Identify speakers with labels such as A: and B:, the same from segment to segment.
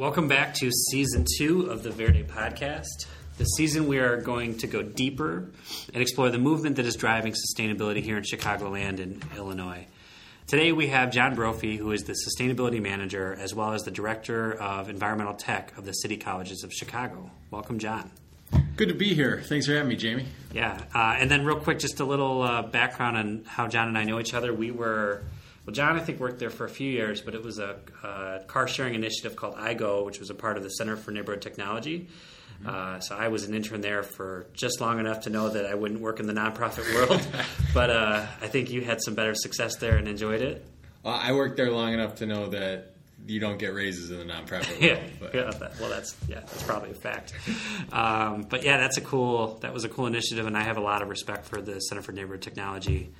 A: Welcome back to Season 2 of the Verde Podcast. This season we are going to go deeper and explore the movement that is driving sustainability here in Chicagoland and Illinois. Today we have John Brophy, who is the Sustainability Manager as well as the Director of Environmental Tech of the City Colleges of Chicago. Welcome, John.
B: Good to be here. Thanks for having me, Jamie.
A: Yeah, and then real quick, just a little background on how John and I know each other. John, I think, worked there for a few years, but it was a car-sharing initiative called iGo, which was a part of the Center for Neighborhood Technology. So I was an intern there for just long enough to know that I wouldn't work in the nonprofit world. But I think you had some better success there and enjoyed it.
B: I worked there long enough to know that you don't get raises in the nonprofit world.
A: That's probably a fact. But yeah, that was a cool initiative, and I have a lot of respect for the Center for Neighborhood Technology.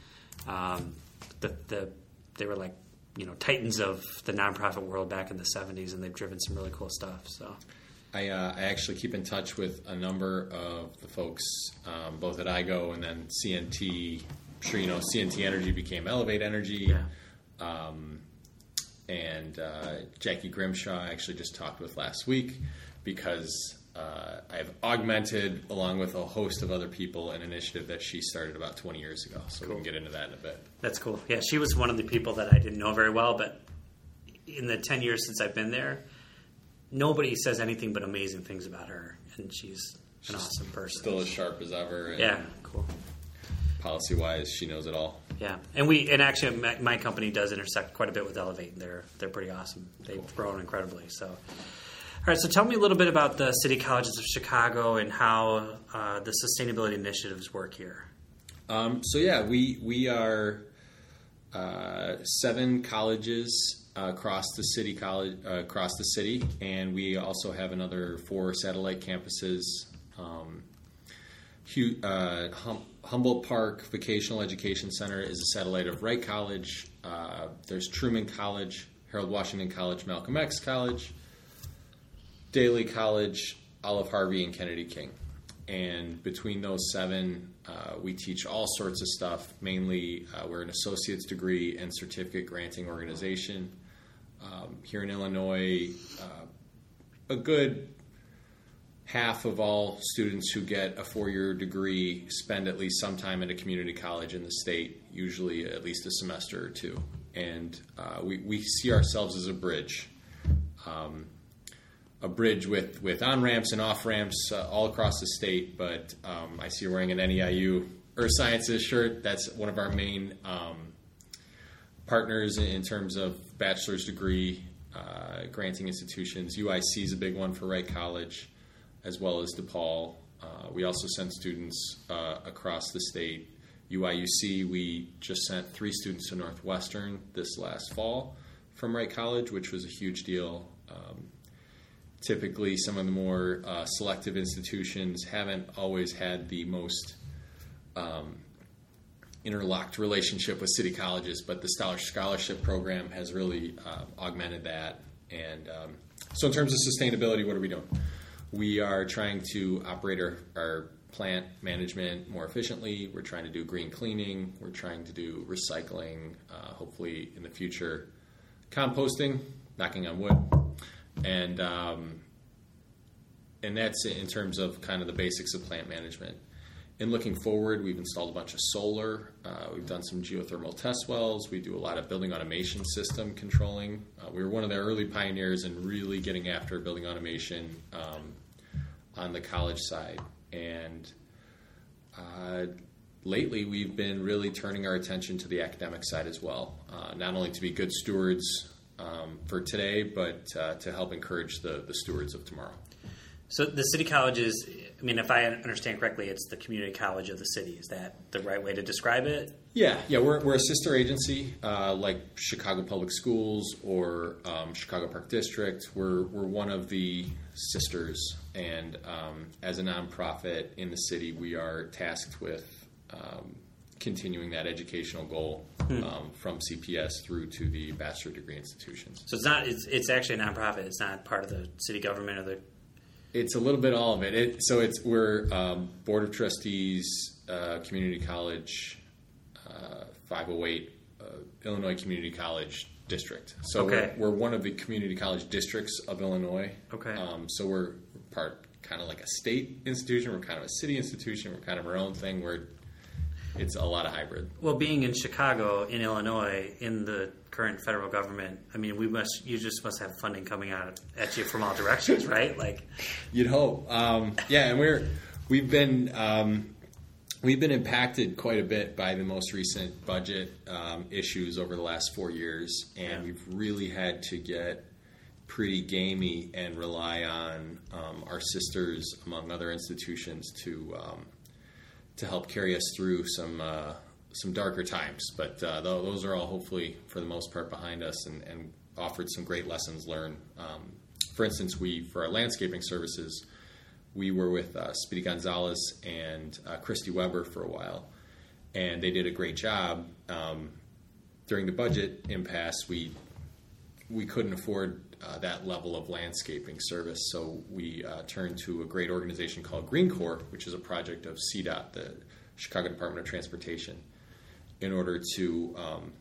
A: They were like, titans of the nonprofit world back in the 70s, and they've driven some really cool stuff. So,
B: I actually keep in touch with a number of the folks, both at iGo and then CNT. I'm sure CNT Energy became Elevate Energy.
A: Yeah.
B: And Jackie Grimshaw I actually just talked with last week because I've augmented, along with a host of other people, an initiative that she started about 20 years ago. So cool. We can get into that in a bit.
A: That's cool. Yeah, she was one of the people that I didn't know very well, but in the 10 years since I've been there, nobody says anything but amazing things about her, and she's an awesome person.
B: Still as sharp as ever.
A: Yeah, cool.
B: Policy-wise, she knows it all.
A: Yeah, and actually my company does intersect quite a bit with Elevate. They're pretty awesome. They've grown incredibly. So, all right. So tell me a little bit about the City Colleges of Chicago and how the sustainability initiatives work here.
B: We are 7 colleges across the city, and we also have another 4 satellite campuses. Humboldt Park Vocational Education Center is a satellite of Wright College. There's Truman College, Harold Washington College, Malcolm X College, Daly College, Olive Harvey, and Kennedy King. And between those 7, we teach all sorts of stuff. Mainly, we're an associate's degree and certificate granting organization. Here in Illinois, a good half of all students who get a 4-year degree spend at least some time at a community college in the state, usually at least a semester or 2. And we see ourselves as a bridge with on-ramps and off-ramps all across the state. But I see you're wearing an NEIU Earth Sciences shirt. That's one of our main partners in terms of bachelor's degree granting institutions. UIC is a big one for Wright College, as well as DePaul. We also send students across the state. UIUC, we just sent 3 students to Northwestern this last fall from Wright College, which was a huge deal. Typically, some of the more selective institutions haven't always had the most interlocked relationship with city colleges, but the scholarship program has really augmented that. And so in terms of sustainability, what are we doing? We are trying to operate our plant management more efficiently. We're trying to do green cleaning. We're trying to do recycling, hopefully in the future, composting, knocking on wood. And that's in terms of kind of the basics of plant management. In looking forward, we've installed a bunch of solar. We've done some geothermal test wells. We do a lot of building automation system controlling. We were one of the early pioneers in really getting after building automation on the college side. And lately, we've been really turning our attention to the academic side as well, not only to be good stewards for today, but to help encourage the stewards of tomorrow.
A: So the city colleges, if I understand correctly, it's the community college of the city. Is that the right way to describe it?
B: Yeah. We're a sister agency like Chicago Public Schools or Chicago Park District. We're one of the sisters, and as a nonprofit in the city, we are tasked with continuing that educational goal from CPS through to the bachelor degree institutions.
A: So it's actually a nonprofit. It's not part of the city government or the...
B: It's a little bit all of it. We're Board of Trustees, Community College, 508, Illinois Community College, district. So
A: Okay.
B: we're one of the community college districts of Illinois.
A: Okay.
B: So we're part kind of like a state institution. We're kind of a city institution. We're kind of our own thing. It's a lot of hybrid.
A: Well, being in Chicago, in Illinois, in the current federal government, I mean, you just must have funding coming out at you from all directions, right? Like,
B: You'd hope. Yeah, and we've been impacted quite a bit by the most recent budget issues over the last 4 years, and we've really had to get pretty gamey and rely on our sisters among other institutions to help carry us through some darker times. But those are all hopefully, for the most part, behind us, and offered some great lessons learned. For instance, for our landscaping services, we were with Speedy Gonzalez and Christy Weber for a while, and they did a great job. During the budget impasse, we couldn't afford that level of landscaping service, so we turned to a great organization called Green Corps, which is a project of CDOT, the Chicago Department of Transportation, in order to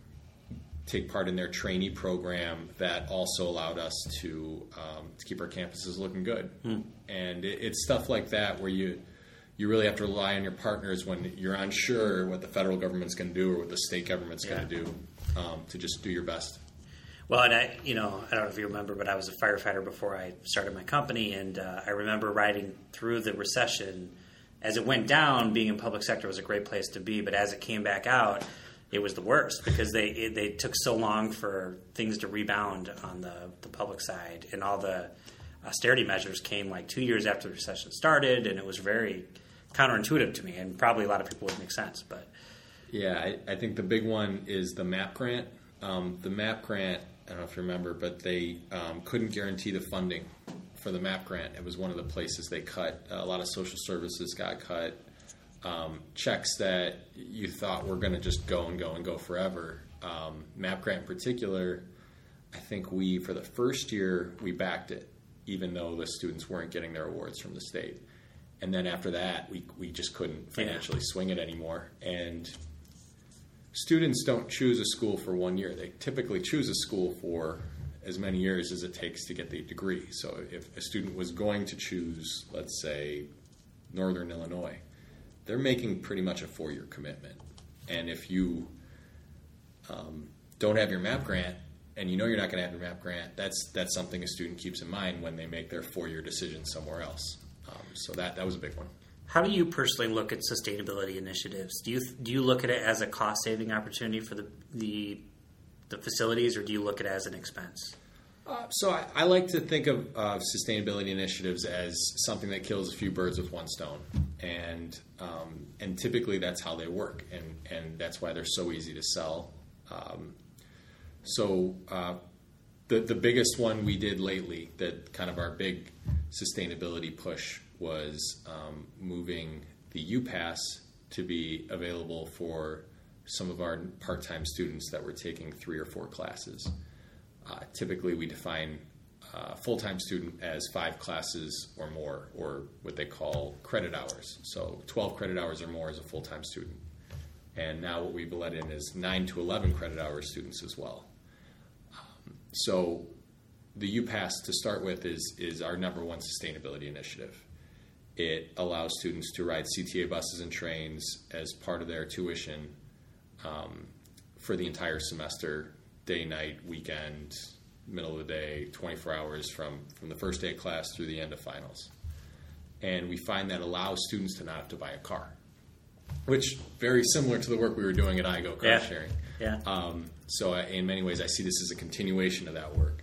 B: take part in their trainee program that also allowed us to keep our campuses looking good. And it's stuff like that where you really have to rely on your partners when you're unsure what the federal government's going to do or what the state government's going to do, to just do your best.
A: well, and I don't know if you remember, but I was a firefighter before I started my company, and I remember riding through the recession. As it went down, being in public sector was a great place to be, but as it came back out, it was the worst because they took so long for things to rebound on the public side, and all the austerity measures came like 2 years after the recession started, and it was very counterintuitive to me, and probably a lot of people would make sense. But
B: yeah, I think the big one is the MAP grant. The MAP grant, I don't know if you remember, but they couldn't guarantee the funding for the MAP grant. It was one of the places they cut. A lot of social services got cut. Checks that you thought were going to just go and go and go forever. MAP grant in particular, I think for the first year, we backed it, even though the students weren't getting their awards from the state. And then after that, we just couldn't financially swing it anymore. And students don't choose a school for 1 year. They typically choose a school for as many years as it takes to get the degree. So if a student was going to choose, let's say, Northern Illinois, they're making pretty much a 4-year commitment. And if you don't have your MAP grant, and you know you're not going to have your MAP grant, that's something a student keeps in mind when they make their 4-year decision somewhere else. So that was a big one.
A: how do you personally look at sustainability initiatives? Do you look at it as a cost saving opportunity for the facilities, or do you look at it as an expense?
B: So I like to think of sustainability initiatives as something that kills a few birds with one stone, and typically that's how they work, and that's why they're so easy to sell. The biggest one we did lately, that kind of our big sustainability push, was moving the UPass to be available for some of our part-time students that were taking 3 or 4 classes. Typically, we define a full-time student as 5 classes or more, or what they call credit hours. So 12 credit hours or more is a full-time student. And now what we've let in is 9 to 11 credit hour students as well. So the UPass, to start with, is our number one sustainability initiative. It allows students to ride CTA buses and trains as part of their tuition for the entire semester, day, night, weekend, middle of the day, 24 hours from the first day of class through the end of finals. And we find that allows students to not have to buy a car, which very similar to the work we were doing at iGo car sharing.
A: Yeah.
B: So in many ways, I see this as a continuation of that work.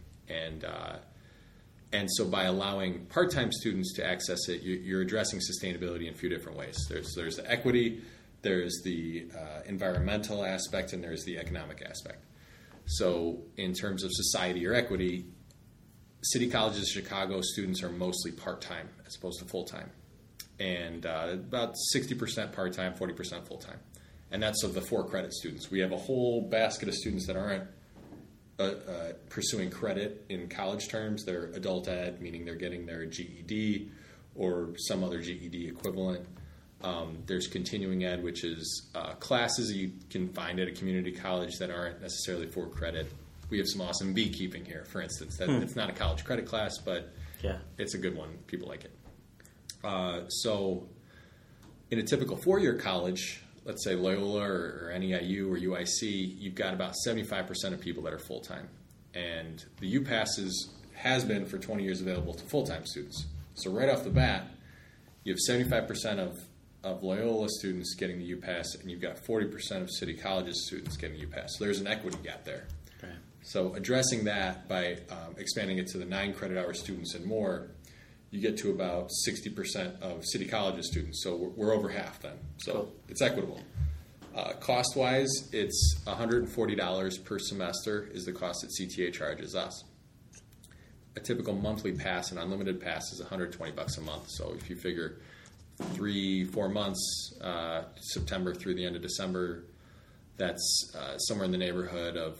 B: And so by allowing part-time students to access it, you're addressing sustainability in a few different ways. There's the equity, there's the environmental aspect, and there's the economic aspect. So in terms of society or equity, City Colleges of Chicago students are mostly part-time as opposed to full-time. And about 60% part-time, 40% full-time. And that's of the 4 credit students. We have a whole basket of students that aren't pursuing credit in college terms. They're adult ed, meaning they're getting their GED or some other GED equivalent. There's continuing ed, which is classes you can find at a community college that aren't necessarily for credit. we have some awesome beekeeping here, for instance. That it's not a college credit class, but it's a good one. People like it. So in a typical 4-year college, let's say Loyola or NEIU or UIC, you've got about 75% of people that are full-time. And the UPass has been for 20 years available to full-time students. So right off the bat, you have 75% of Loyola students getting the UPass, and you've got 40% of City College's students getting UPass. So there's an equity gap there.
A: Okay.
B: So addressing that by expanding it to the 9 credit hour students and more, you get to about 60% of City College's students. So we're over half then. So It's equitable. Cost-wise, it's $140 per semester is the cost that CTA charges us. A typical monthly pass, an unlimited pass, is $120 a month. So if you figure 3-4 months, September through the end of December, that's somewhere in the neighborhood of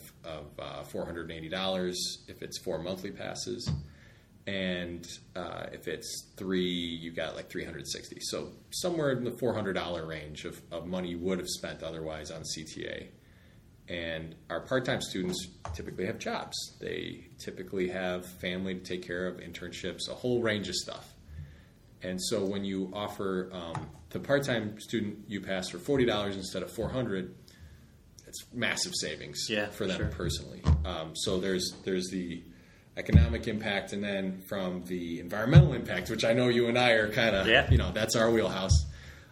B: $480 if it's 4 monthly passes. And if it's 3, you got like $360. So somewhere in the $400 range of money you would have spent otherwise on CTA. And our part-time students typically have jobs. They typically have family to take care of, internships, a whole range of stuff. And so when you offer the part-time student UPass for $40 instead of $400, it's massive savings for them personally. So there's the economic impact, and then from the environmental impact, which I know you and I are kind of, that's our wheelhouse.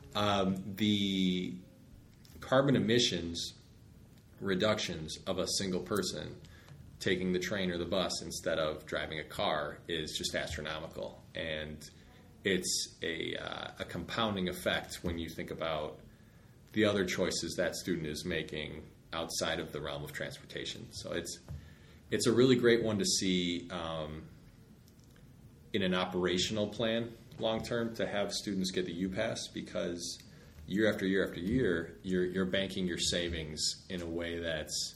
B: The carbon emissions reductions of a single person taking the train or the bus instead of driving a car is just astronomical. And it's a compounding effect when you think about the other choices that student is making outside of the realm of transportation. So it's a really great one to see in an operational plan long term to have students get the UPass, because year after year after year, you're banking your savings in a way that's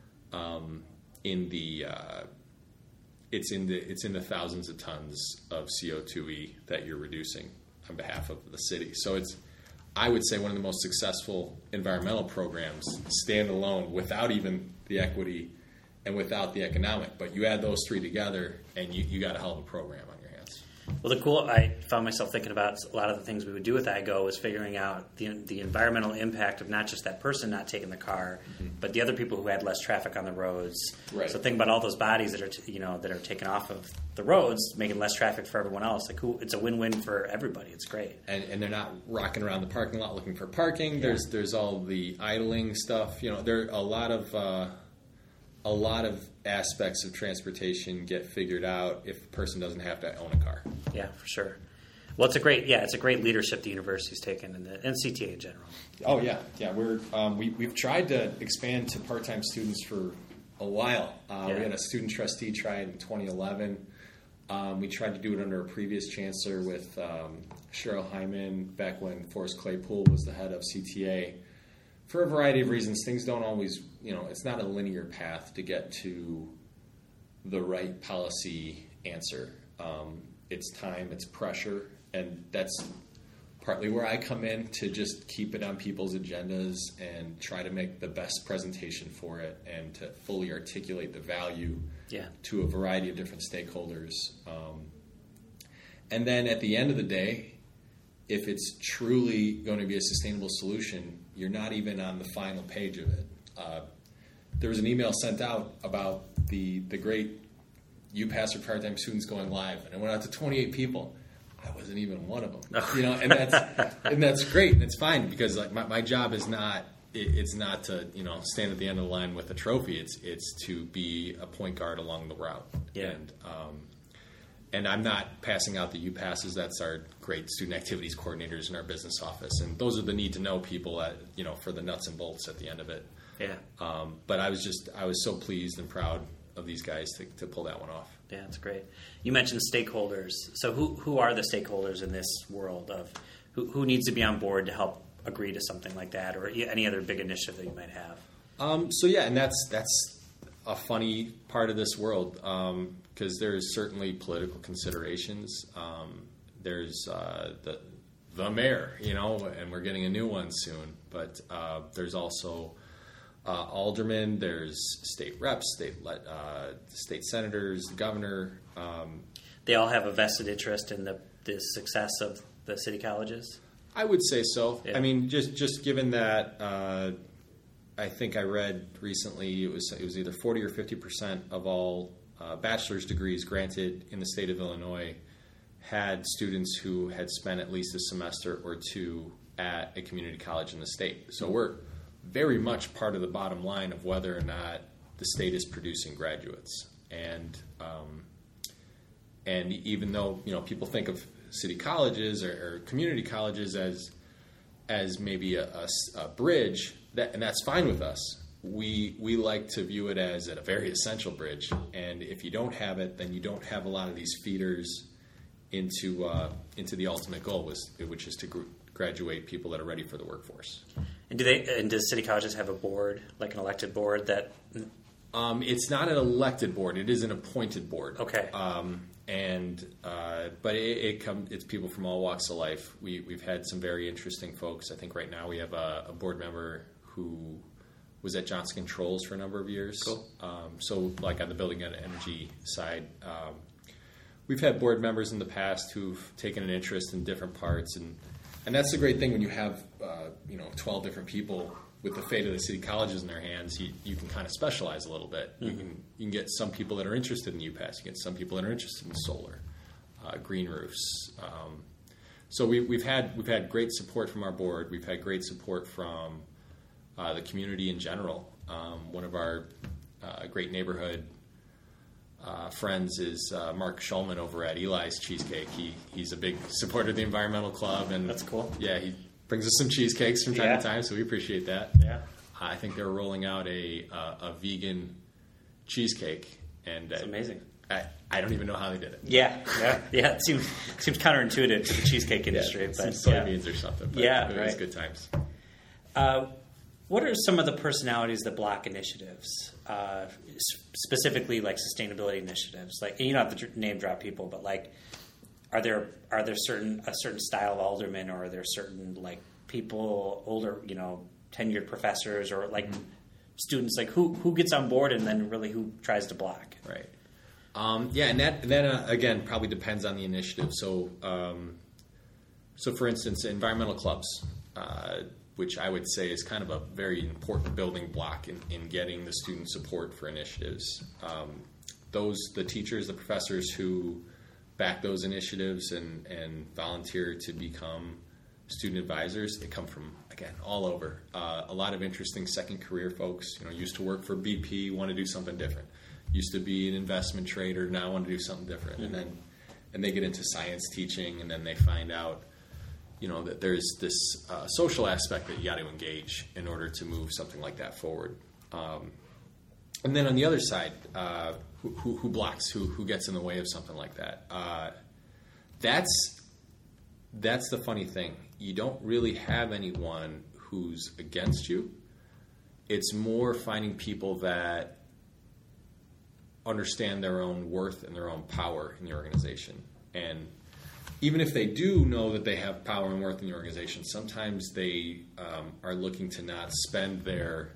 B: it's in the thousands of tons of CO2e that you're reducing on behalf of the city. So it's, I would say, one of the most successful environmental programs standalone without even the equity and without the economic. But you add those three together and you got a hell of a program on your hands.
A: Well, I found myself thinking about a lot of the things we would do with iGo was figuring out the environmental impact of not just that person not taking the car, but the other people who had less traffic on the roads.
B: Right.
A: So think about all those bodies that are that are taken off of the roads, making less traffic for everyone else. Like, it's a win-win for everybody. It's great.
B: And they're not rocking around the parking lot looking for parking. Yeah. There's all the idling stuff. There are a lot of aspects of transportation get figured out if a person doesn't have to own a car.
A: Yeah, for sure. Well, it's a great leadership the university's taken and CTA in general.
B: Oh yeah. We've tried to expand to part-time students for a while. We had a student trustee try it in 2011. We tried to do it under a previous chancellor with Cheryl Hyman back when Forrest Claypool was the head of CTA. For a variety of reasons, things don't always, it's not a linear path to get to the right policy answer. It's time, it's pressure, and that's partly where I come in to just keep it on people's agendas and try to make the best presentation for it and to fully articulate the value to a variety of different stakeholders. And then at the end of the day, if it's truly going to be a sustainable solution, you're not even on the final page of it. There was an email sent out about the great UPass for part-time students going live, and it went out to 28 people. I wasn't even one of them, and that's great, and it's fine, because like my job is not to stand at the end of the line with a trophy. It's to be a point guard along the route. And I'm not passing out the UPasses. That's our great student activities coordinators in our business office, and those are the need to know people for the nuts and bolts at the end of it. But I was so pleased and proud of these guys to pull that one off.
A: Yeah, that's great. You mentioned stakeholders. So who are the stakeholders in this world of who needs to be on board to help agree to something like that, or any other big initiative that you might have?
B: And that's a funny part of this world, because there's certainly political considerations. There's the mayor, and we're getting a new one soon. But there's also aldermen, there's state reps, state senators, the governor.
A: They all have a vested interest in the success of the city colleges?
B: I would say so.
A: Yeah.
B: I mean, just given that, I think I read recently it was either 40 or 50% of all bachelor's degrees granted in the state of Illinois had students who had spent at least a semester or two at a community college in the state. So we're very much part of the bottom line of whether or not the state is producing graduates. And even though people think of city colleges or community colleges as maybe a bridge, and that's fine with us. We like to view it as a very essential bridge, and if you don't have it, then you don't have a lot of these feeders into the ultimate goal, which is to graduate people that are ready for the workforce.
A: And does city colleges have a board, like an elected board that?
B: It's not an elected board; it is an appointed board.
A: Okay.
B: But it's people from all walks of life. We've had some very interesting folks. I think right now we have a board member who was at Johnson Controls for a number of years.
A: Cool.
B: So like on the building and energy side, we've had board members in the past who've taken an interest in different parts, and that's the great thing when you have 12 different people with the fate of the city colleges in their hands. You can kind of specialize a little bit. Mm-hmm. You can get some people that are interested in UPass. You get some people that are interested in solar, green roofs. So we've had great support from our board. We've had great support from the community in general. One of our great neighborhood friends is Mark Schulman over at Eli's Cheesecake. He's a big supporter of the environmental club, and
A: that's cool.
B: Yeah, he brings us some cheesecakes from time to time, so we appreciate that.
A: Yeah,
B: I think they're rolling out a vegan cheesecake, and
A: it's amazing.
B: I don't even know how they did it.
A: Yeah. It seems counterintuitive to the cheesecake industry, but
B: soybeans or something. But it was good times.
A: What are some of the personalities that block initiatives, specifically like sustainability initiatives? Like, you don't have to name drop people, but like, are there a certain style of alderman, or are there certain like people, older, tenured professors, or like students, like who gets on board and then really who tries to block?
B: Right. And that again probably depends on the initiative. So for instance, environmental clubs. Which I would say is kind of a very important building block in getting the student support for initiatives. The teachers, the professors who back those initiatives and volunteer to become student advisors, they come from, again, all over. A lot of interesting second career folks, used to work for BP, want to do something different. Used to be an investment trader, now want to do something different. Mm-hmm. And they get into science teaching, and then they find out that there's this social aspect that you got to engage in order to move something like that forward. And then on the other side, who blocks, who gets in the way of something like that? That's the funny thing. You don't really have anyone who's against you. It's more finding people that understand their own worth and their own power in the organization. And even if they do know that they have power and worth in the organization, sometimes they are looking to not spend their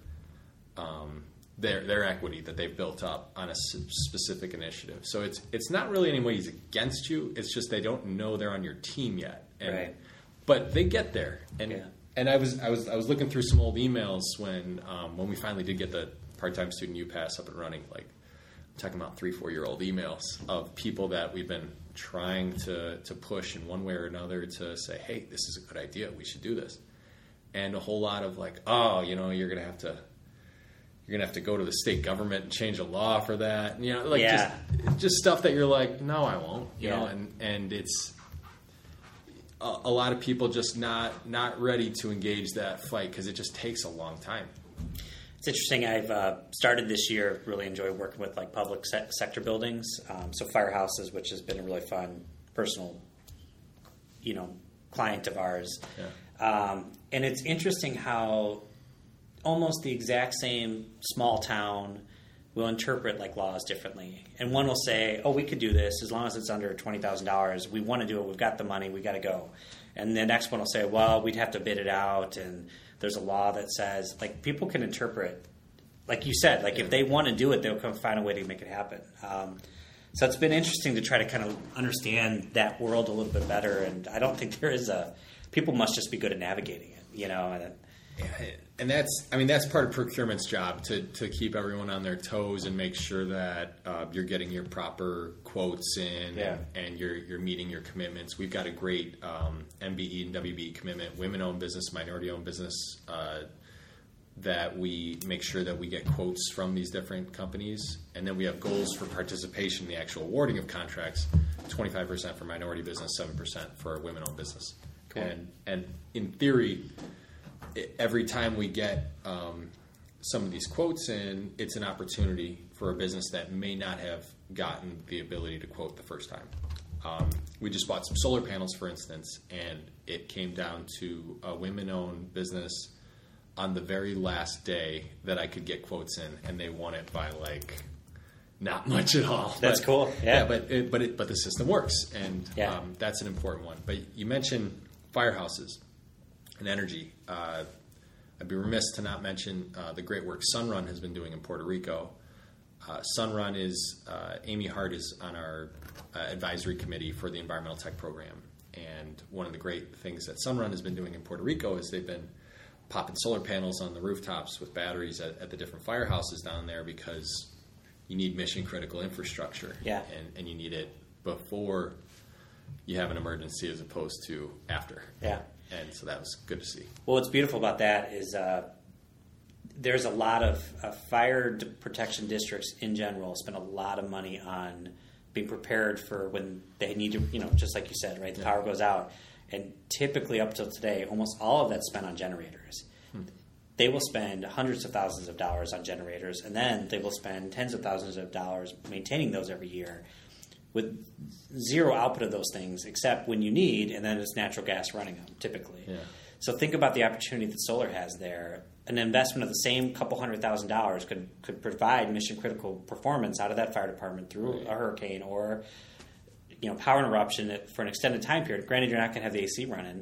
B: equity that they've built up on a specific initiative. So it's not really anybody's against you. It's just they don't know they're on your team yet.
A: Right.
B: But they get there. And I was looking through some old emails when we finally did get the part-time student UPass up and running. Like, I'm talking about 3-4-year-old emails of people that we've been trying to push in one way or another to say, hey, this is a good idea, we should do this. And a whole lot of like, you're gonna have to go to the state government and change a law for that. Just stuff that you're like, no, I won't. You know, and it's a lot of people just not ready to engage that fight because it just takes a long time.
A: It's interesting. I've started this year, really enjoy working with like public sector buildings. So firehouses, which has been a really fun personal, client of ours.
B: Yeah.
A: And it's interesting how almost the exact same small town will interpret like laws differently. And one will say, oh, we could do this as long as it's under $20,000. We want to do it. We've got the money. We got to go. And the next one will say, well, we'd have to bid it out. And there's a law that says, like, people can interpret like you said, like if they want to do it, they'll come find a way to make it happen. So it's been interesting to try to kind of understand that world a little bit better. And I don't think there is people must just be good at navigating it, you know.
B: And that's part of procurement's job to keep everyone on their toes and make sure that you're getting your proper quotes in and you're meeting your commitments. We've got a great MBE and WBE commitment, women-owned business, minority-owned business, that we make sure that we get quotes from these different companies. And then we have goals for participation in the actual awarding of contracts, 25% for minority business, 7% for women-owned business. Cool. And in theory, every time we get some of these quotes in, it's an opportunity for a business that may not have gotten the ability to quote the first time. We just bought some solar panels, for instance, and it came down to a women-owned business on the very last day that I could get quotes in, and they won it by like not much at all.
A: That's cool. Yeah,
B: but the system works, and that's an important one. But you mentioned firehouses and energy. I'd be remiss to not mention the great work Sunrun has been doing in Puerto Rico. Sunrun is Amy Hart is on our advisory committee for the environmental tech program, and one of the great things that Sunrun has been doing in Puerto Rico is they've been popping solar panels on the rooftops with batteries at the different firehouses down there, because you need mission critical infrastructure, and you need it before you have an emergency as opposed to after. And so that was good to see.
A: Well, what's beautiful about that is there's a lot of fire protection districts in general spend a lot of money on being prepared for when they need to, just like you said, right? The power goes out. And typically up till today, almost all of that's spent on generators. They will spend hundreds of thousands of dollars on generators, and then they will spend tens of thousands of dollars maintaining those every year with zero output of those things except when you need, and then it's natural gas running them, typically. So think about the opportunity that solar has there. An investment of the same couple $100,000 could provide mission-critical performance out of that fire department through a hurricane or power interruption for an extended time period. Granted, you're not going to have the AC running,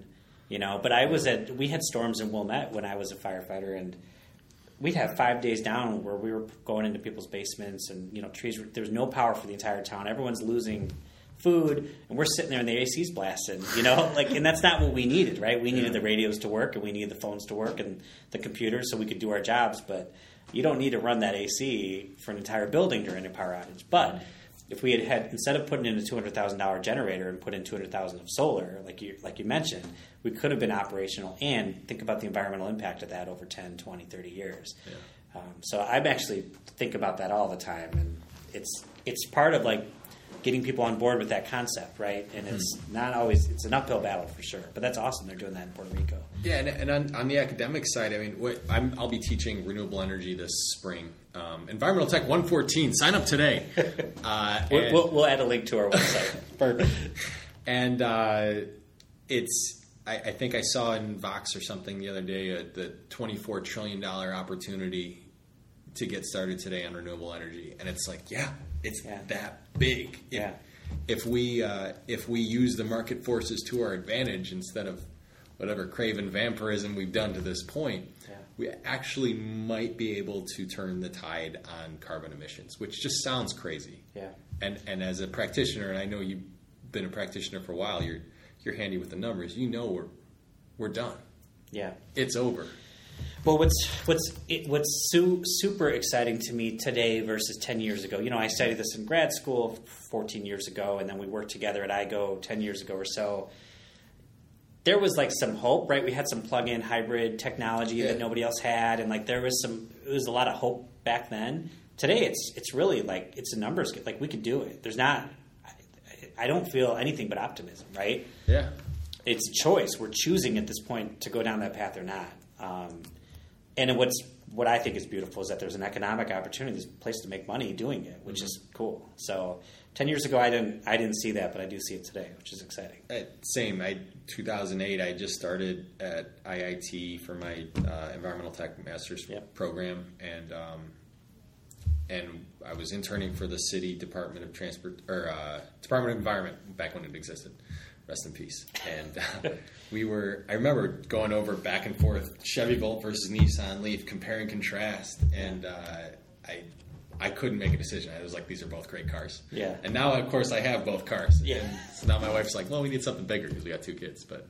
A: but we had storms in Wilmette when I was a firefighter, and we'd have 5 days down where we were going into people's basements and, trees. There was no power for the entire town. Everyone's losing food, and we're sitting there and the AC's blasting, and that's not what we needed, right? We needed the radios to work, and we needed the phones to work and the computers so we could do our jobs, but you don't need to run that AC for an entire building during a power outage. But if we had instead of putting in a $200,000 generator and put in $200,000 of solar, like you mentioned, we could have been operational, and think about the environmental impact of that over 10, 20, 30 years. So I actually think about that all the time, and it's part of getting people on board with that concept, right? And it's not always, it's an uphill battle for sure, but that's awesome. They're doing that in Puerto Rico.
B: Yeah, and on the academic side, I'll be teaching renewable energy this spring. Environmental Tech 114, sign up today.
A: We'll add a link to our website.
B: Perfect. And I think I saw in Vox or something the other day the $24 trillion opportunity to get started today on renewable energy, and it's that big. If we use the market forces to our advantage instead of whatever craven vampirism we've done to this point, we actually might be able to turn the tide on carbon emissions, which just sounds crazy. And as a practitioner, and I know you've been a practitioner for a while, you're handy with the numbers. We're done. It's over.
A: Well, what's super exciting to me today versus 10 years ago, I studied this in grad school 14 years ago, and then we worked together at IGO 10 years ago or so. There was some hope, right? We had some plug-in hybrid technology that nobody else had, and it was a lot of hope back then. Today, it's really it's a numbers game. We could do it. I don't feel anything but optimism, right? It's a choice. We're choosing at this point to go down that path or not. And what I think is beautiful is that there's an economic opportunity, there's a place to make money doing it, which is cool. So 10 years ago, I didn't see that, but I do see it today, which is exciting.
B: Same. 2008, I just started at IIT for my environmental tech master's program, and I was interning for the city Department of Department of Environment back when it existed. rest in peace. And I remember going over back and forth Chevy Volt versus Nissan Leaf, compare and contrast, and I couldn't make a decision. I was like, these are both great cars.
A: Yeah.
B: And now, of course, I have both cars.
A: Yeah.
B: And so now my wife's like, well, we need something bigger because we got 2 kids. But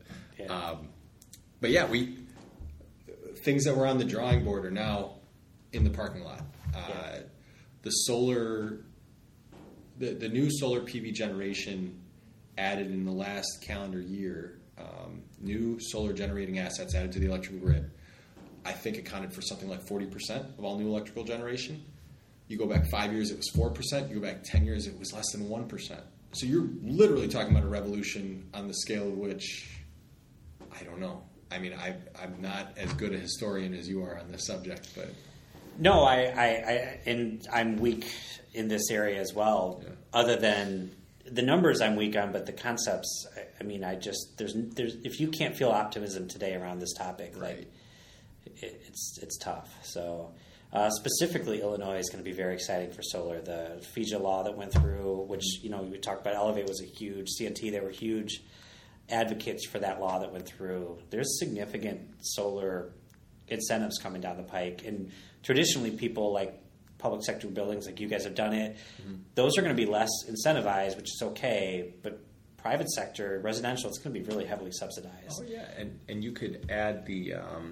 B: yeah, things that were on the drawing board are now in the parking lot. The solar, the new solar PV generation added in the last calendar year, new solar generating assets added to the electrical grid, I think accounted for something like 40% of all new electrical generation. You go back 5 years, it was 4%. You go back 10 years, it was less than 1%. So you're literally talking about a revolution on the scale of which, I don't know. I mean, I'm not as good a historian as you are on this subject, but...
A: No, and I'm weak in this area as well. Yeah. Other than the numbers, I'm weak on, but the concepts. I mean, there's if you can't feel optimism today around this topic,
B: right.
A: like it's tough. So specifically, Illinois is going to be very exciting for solar. The FEJA law that went through, which we talked about, Elevate was a huge CNT. They were huge advocates for that law that went through. There's significant solar incentives coming down the pike, and traditionally people like public sector buildings like you guys have done it, those are going to be less incentivized, which is okay, but private sector residential, it's going to be really heavily subsidized.
B: Oh yeah, and you could add the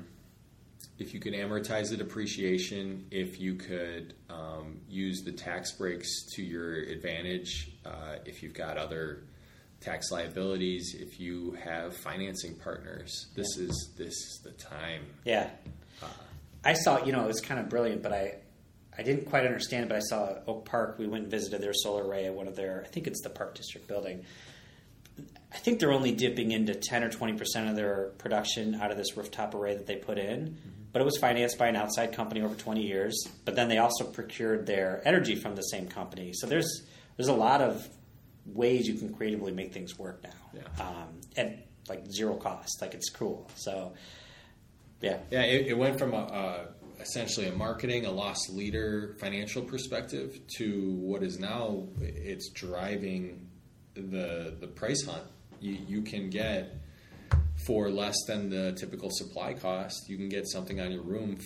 B: if you could amortize the depreciation, if you could use the tax breaks to your advantage, if you've got other tax liabilities, if you have financing partners, this is the time.
A: Yeah. I saw, it was kind of brilliant, but I didn't quite understand it, but I saw Oak Park. We went and visited their solar array at one of their, I think it's the Park District building. I think they're only dipping into 10 or 20% of their production out of this rooftop array that they put in, but it was financed by an outside company over 20 years. But then they also procured their energy from the same company. So there's a lot of ways you can creatively make things work now, at like zero cost. Like, it's cool. So, yeah.
B: Yeah, it went from essentially a marketing, a loss leader financial perspective to what is now, it's driving the price hunt. You can get, for less than the typical supply cost, you can get something on your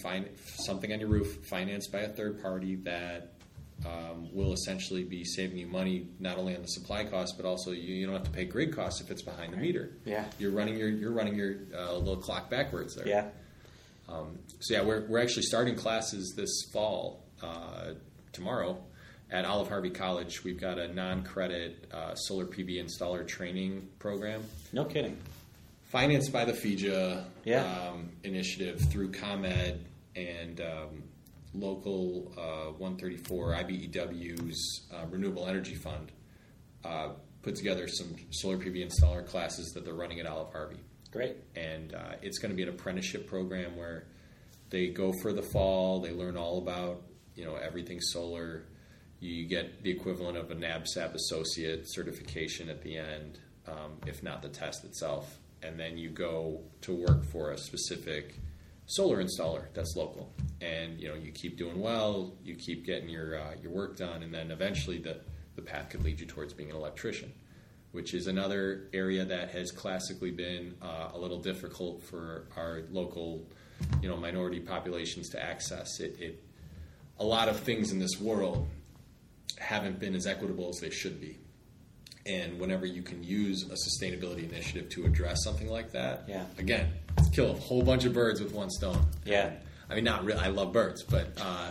B: roof financed by a third party that will essentially be saving you money, not only on the supply cost, but also you don't have to pay grid costs if it's behind the meter.
A: Yeah,
B: you're running your little clock backwards there.
A: Yeah.
B: So yeah, we're actually starting classes this fall, tomorrow, at Olive Harvey College. We've got a non-credit solar PV installer training program.
A: No kidding.
B: Financed by the FEJA initiative through ComEd and local 134 IBEW's Renewable Energy Fund. Put together some solar PV installer classes that they're running at Olive Harvey.
A: Great.
B: And it's going to be an apprenticeship program where they go for the fall. They learn all about everything solar. You get the equivalent of a NABCEP associate certification at the end, if not the test itself. And then you go to work for a specific solar installer that's local. And you keep doing well. You keep getting your work done, and then eventually the path could lead you towards being an electrician, which is another area that has classically been a little difficult for our local, minority populations to access. A lot of things in this world haven't been as equitable as they should be. And whenever you can use a sustainability initiative to address something like that, again, kill a whole bunch of birds with one stone.
A: Yeah.
B: I mean, not really. I love birds, but...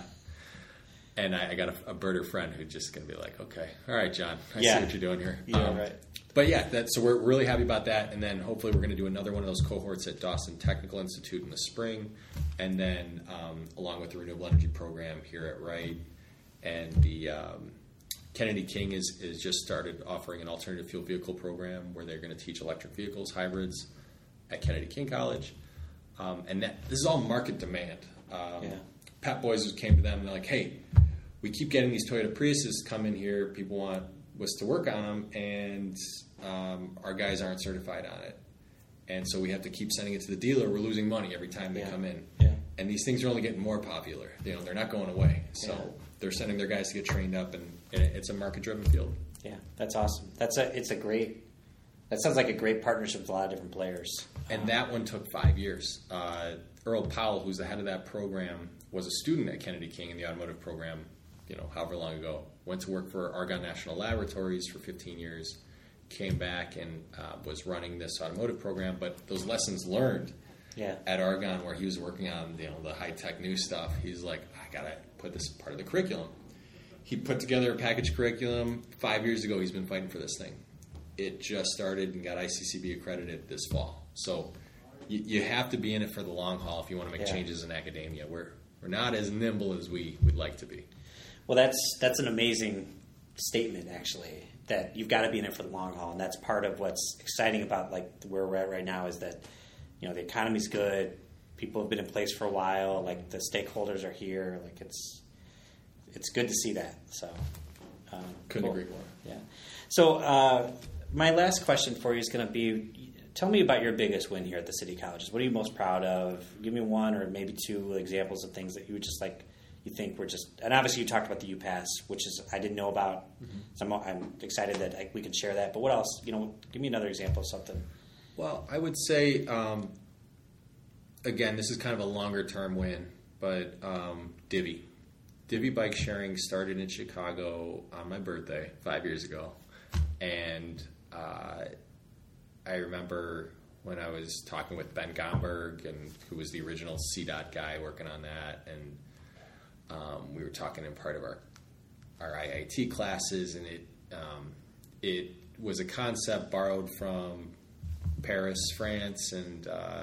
B: And I got a birder friend who's just going to be like, okay, all right, John, I see what you're doing here.
A: Yeah, right.
B: But yeah, so we're really happy about that. And then hopefully we're going to do another one of those cohorts at Dawson Technical Institute in the spring. And then along with the Renewable Energy Program here at Wright. And the Kennedy King is just started offering an alternative fuel vehicle program where they're going to teach electric vehicles, hybrids at Kennedy King College. And this is all market demand. Pat Boys came to them and they're like, hey, we keep getting these Toyota Priuses come in here. People want us to work on them, and our guys aren't certified on it. And so we have to keep sending it to the dealer. We're losing money every time they come in.
A: Yeah.
B: And these things are only getting more popular. They're not going away. So they're sending their guys to get trained up, and it's a market-driven field.
A: Yeah, that's awesome. It's a great That sounds like a great partnership with a lot of different players.
B: And that one took 5 years. Earl Powell, who's the head of that program, was a student at Kennedy King in the automotive program, however long ago. Went to work for Argonne National Laboratories for 15 years, came back and was running this automotive program. But those lessons learned at Argonne, where he was working on the high-tech new stuff, he's like, I got to put this part of the curriculum. He put together a package curriculum. 5 years ago, he's been fighting for this thing. It just started and got ICCB accredited this fall. So you have to be in it for the long haul if you want to make changes in academia. We're not as nimble as we would like to be.
A: Well, that's an amazing statement, actually, that you've got to be in it for the long haul. And that's part of what's exciting about like where we're at right now is that, the economy's good. People have been in place for a while. Like the stakeholders are here. Like it's good to see that. So
B: couldn't agree more.
A: Yeah. So my last question for you is going to be, tell me about your biggest win here at the City Colleges. What are you most proud of? Give me one or maybe two examples of things that you would just like, you think were just, and obviously you talked about the UPass, which is I didn't know about. Mm-hmm. So I'm excited that we can share that. But what else? Give me another example of something.
B: Well, I would say, again, this is kind of a longer term win, but Divvy. Divvy bike sharing started in Chicago on my birthday 5 years ago. And I remember when I was talking with Ben Gomberg, who was the original CDOT guy working on that, and we were talking in part of our IIT classes, and it was a concept borrowed from Paris, France, and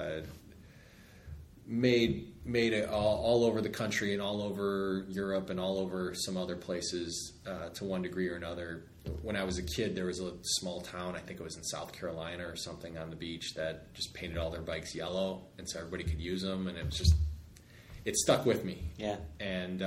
B: made it all over the country and all over Europe and all over some other places to one degree or another. When I was a kid, there was a small town, I think it was in South Carolina or something, on the beach that just painted all their bikes yellow, and so everybody could use them, and it stuck with me.
A: Yeah.
B: And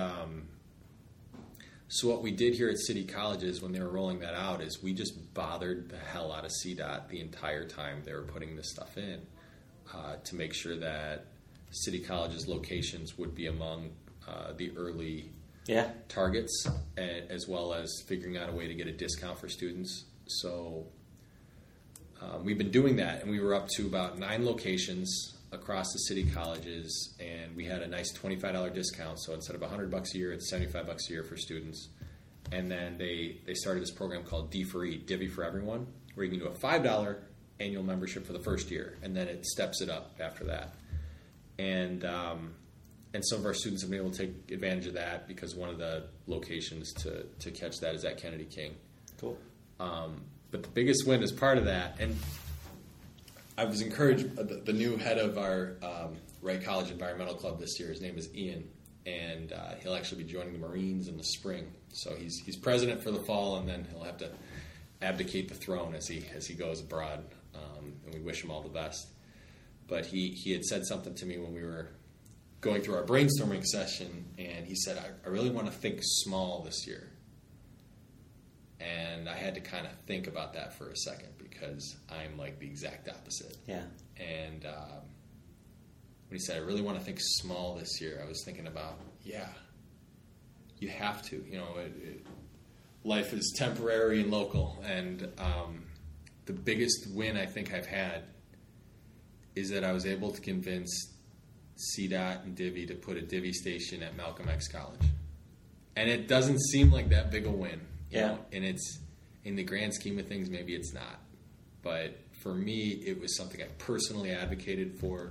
B: so what we did here at City Colleges when they were rolling that out is we just bothered the hell out of CDOT the entire time they were putting this stuff in to make sure that City Colleges locations would be among the early targets, as well as figuring out a way to get a discount for students. So we've been doing that, and we were up to about 9 locations across the City Colleges, and we had a nice $25 discount. So instead of $100 a year, it's $75 a year for students. And then they started this program called D for E, Divvy for Everyone, where you can do a $5 annual membership for the first year, and then it steps it up after that. And some of our students have been able to take advantage of that because one of the locations to catch that is at Kennedy King.
A: Cool.
B: But the biggest win is part of that, and I was encouraged. The new head of our Wright College Environmental Club this year, his name is Ian, and he'll actually be joining the Marines in the spring. So he's president for the fall, and then he'll have to abdicate the throne as he goes abroad. And we wish him all the best. But he had said something to me when we were going through our brainstorming session, and he said, I really want to think small this year. And I had to kind of think about that for a second because I'm like the exact opposite.
A: Yeah.
B: And when he said, I really want to think small this year, I was thinking about, you have to. Life is temporary and local. And the biggest win I think I've had is that I was able to convince CDOT and Divvy to put a Divvy station at Malcolm X College. And it doesn't seem like that big a win. You know? And it's, in the grand scheme of things, maybe it's not. But for me, it was something I personally advocated for.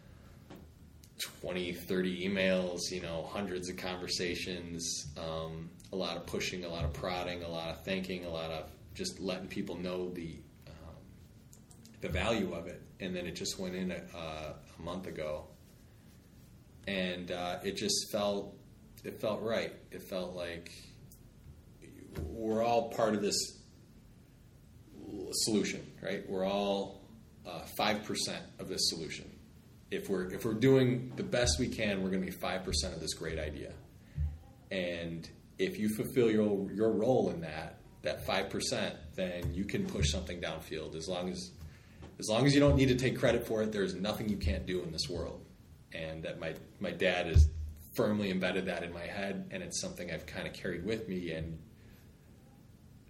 B: 20, 30 emails, hundreds of conversations, a lot of pushing, a lot of prodding, a lot of thinking, a lot of just letting people know the value of it. And then it just went in a month ago. And it just felt right. It felt like we're all part of this solution, right? We're all 5% of this solution. If we're doing the best we can, we're going to be 5% of this great idea. And if you fulfill your role in that 5%, then you can push something downfield. As long as you don't need to take credit for it, there's nothing you can't do in this world. And that my dad has firmly embedded that in my head, and it's something I've kind of carried with me. And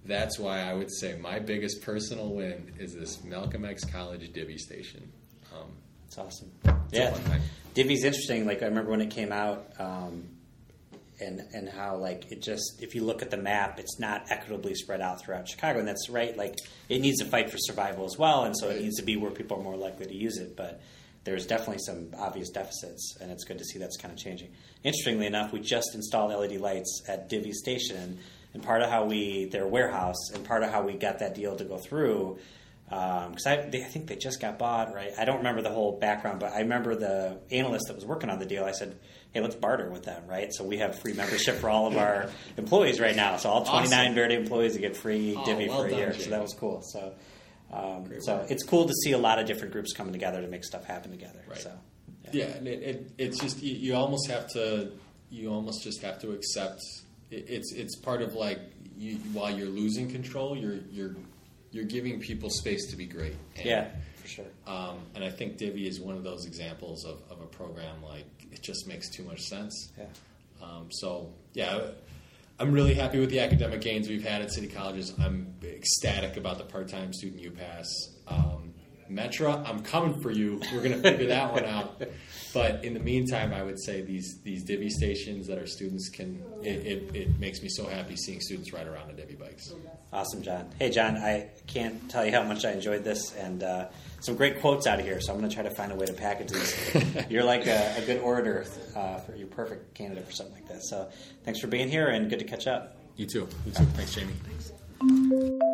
B: that's why I would say my biggest personal win is this Malcolm X College Divvy station.
A: It's awesome.
B: It's a
A: Yeah,
B: fun time.
A: Divvy's interesting. Like I remember when it came out, and how like it just, if you look at the map, it's not equitably spread out throughout Chicago, and that's right. Like it needs to fight for survival as well, and so it needs to be where people are more likely to use it. But there's definitely some obvious deficits, and it's good to see that's kind of changing. Interestingly enough, we just installed LED lights at Divvy Station, and part of how their warehouse, and part of how we got that deal to go through. Because I think they just got bought, right? I don't remember the whole background, but I remember the analyst that was working on the deal. I said, hey, let's barter with them, right? So we have free membership for all of our employees right now. So all 29
B: Awesome.
A: Verdi employees get free Divvy
B: well
A: for a
B: done,
A: year.
B: Jamie.
A: So that was cool. So
B: work.
A: it's cool to see a lot of different groups coming together to make stuff happen together.
B: Right.
A: So
B: Yeah, and it's just you almost just have to accept it's part of like while you're losing control, you're giving people space to be great. And,
A: yeah, for sure.
B: and I think Divvy is one of those examples of a program like it just makes too much sense.
A: Yeah.
B: So yeah, I'm really happy with the academic gains we've had at City Colleges. I'm ecstatic about the part-time student UPass. Metra, I'm coming for you. We're going to figure that one out. But in the meantime, I would say these Divvy stations that our students can, it makes me so happy seeing students ride around on Divvy bikes.
A: Awesome, John. Hey, John, I can't tell you how much I enjoyed this, and some great quotes out of here, so I'm going to try to find a way to package these. You're like a good orator. You're a perfect candidate for something like this. So thanks for being here, and good to catch up.
B: You too. Thanks, Jamie. Thanks.